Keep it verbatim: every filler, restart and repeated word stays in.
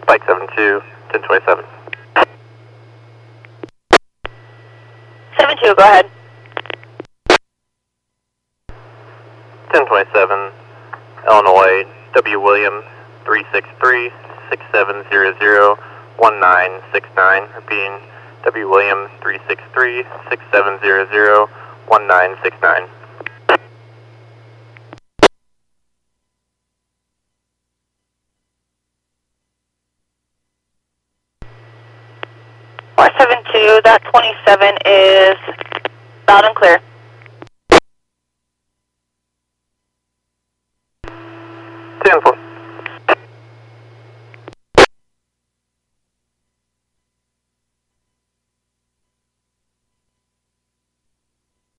Spike seven two, ten twenty-seven. seven two, go ahead. ten twenty-seven, Illinois, W. William, three six three, six seven zero zero, one nine six nine. Repeating, W. William, three six three, six seven zero zero, one nine six nine. four seven two, that twenty-seven is loud and clear. ten four.